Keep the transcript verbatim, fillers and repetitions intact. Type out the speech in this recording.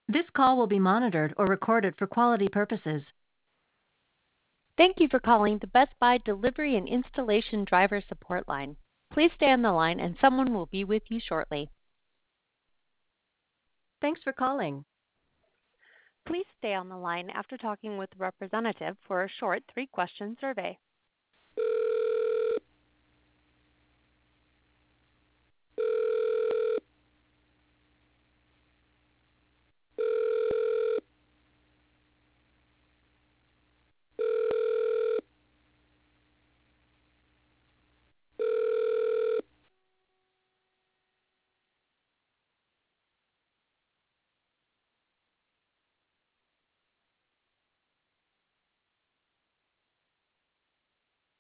This call will be monitored or recorded for quality purposes. Thank you for calling the Best Buy Delivery and Installation Driver Support Line. Please stay on the line and someone will be with you shortly. Thanks for calling. Please stay on the line after talking with a representative for a short three-question survey.